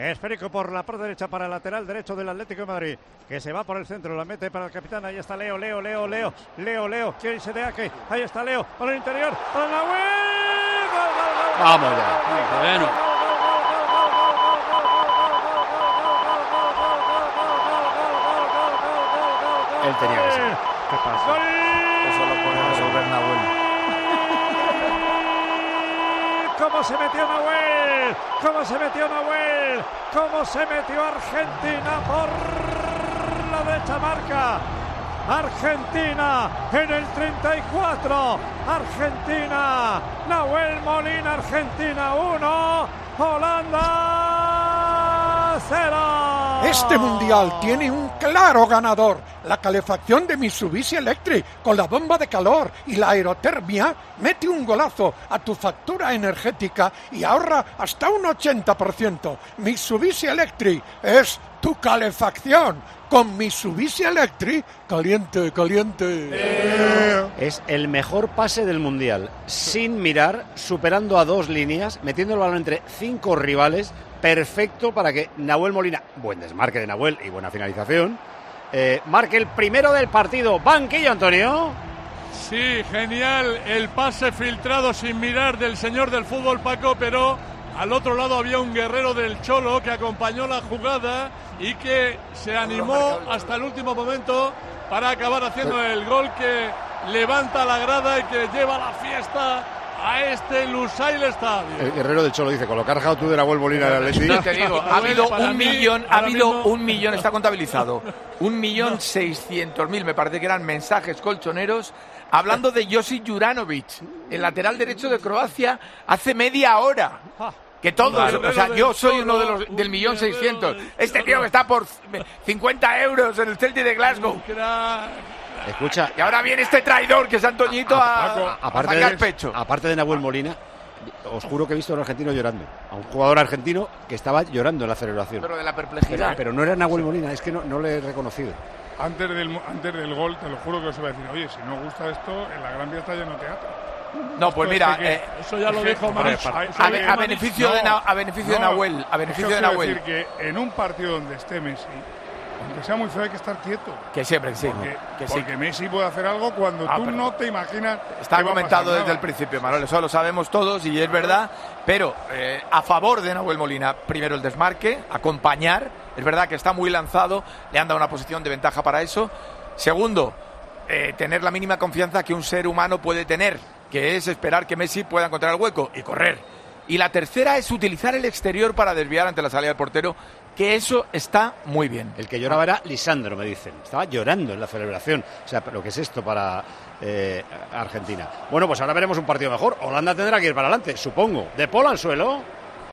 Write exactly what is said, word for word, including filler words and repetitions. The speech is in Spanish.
Esférico por la parte derecha para el lateral derecho del Atlético de Madrid, que se va por el centro, la mete para el capitán. Ahí está Leo, Leo, Leo, Leo, Leo, Leo. ¿Quién se de aquí? Ahí está Leo, para el interior, para Nahuel. ¡Gol, gol, gol! Vamos ya. Bueno. Él tenía que ser. ¿Qué pasa? ¡Gol! Eso lo pone a resolver Nahuel. ¿Cómo se metió Nahuel? ¿Cómo se metió Nahuel? ¿Cómo se metió Argentina por la derecha marca? Argentina en el treinta y cuatro. Argentina. Nahuel Molina, Argentina uno. Holanda cero. Este mundial tiene un claro ganador. La calefacción de Mitsubishi Electric con la bomba de calor y la aerotermia mete un golazo a tu factura energética y ahorra hasta un ochenta por ciento. Mitsubishi Electric es tu calefacción. Con Mitsubishi Electric, caliente, caliente. Eh. Es el mejor pase del mundial, sin mirar, superando a dos líneas, metiendo el balón entre cinco rivales, perfecto para que Nahuel Molina, buen desmarque de Nahuel y buena finalización, eh, marque el primero del partido. Banquillo, Antonio. Sí, genial el pase filtrado sin mirar del señor del fútbol, Paco, pero al otro lado había un guerrero del Cholo que acompañó la jugada y que se animó hasta el último momento para acabar haciendo el gol que levanta la grada y que lleva la fiesta a este Lusail Estadio. El guerrero del Cholo dice, con lo que has dejado tú de Nahuel Molina en el Atlético. No te digo, ha habido un millón, ha habido un millón, está contabilizado, un millón seiscientos mil, me parece que eran mensajes colchoneros, hablando de Josip Juranovic, el lateral derecho de Croacia, hace media hora. Que todos, o sea, yo soy uno de los del millón seiscientos. Este tío que está por cincuenta euros en el Celtic de Glasgow. Escucha. Y ahora viene este traidor que es Antoñito a, a, a, a sacar pecho. Aparte de Nahuel Molina, os juro que he visto a un argentino llorando. A un jugador argentino que estaba llorando en la celebración. Pero de la perplejidad. Pero, pero no era Nahuel Molina, es que no, no le he reconocido. Antes del, antes del gol, te lo juro que os iba a decir, oye, si no os gusta esto, en la Gran Vía está lleno de teatro. No, pues mira, que, eh, eso ya lo dijo Manich. A, a, a beneficio no, de Na, a beneficio no, de Nahuel, a beneficio es que de Nahuel. decir que en un partido donde esté Messi, aunque sea muy feo, hay que estar quieto. Que siempre, sí. Porque, que porque sí. Messi puede hacer algo cuando ah, tú no te imaginas. Está comentado desde el principio, Manuel, eso lo sabemos todos y es verdad. Pero eh, a favor de Nahuel Molina, primero el desmarque, acompañar. Es verdad que está muy lanzado, le han dado una posición de ventaja para eso. Segundo, eh, tener la mínima confianza que un ser humano puede tener, que es esperar que Messi pueda encontrar el hueco y correr. Y la tercera es utilizar el exterior para desviar ante la salida del portero, que eso está muy bien. El que lloraba era Lisandro, me dicen. Estaba llorando en la celebración. O sea, lo que es esto para eh, Argentina. Bueno, pues ahora veremos un partido mejor. Holanda tendrá que ir para adelante, supongo. De Paul al suelo.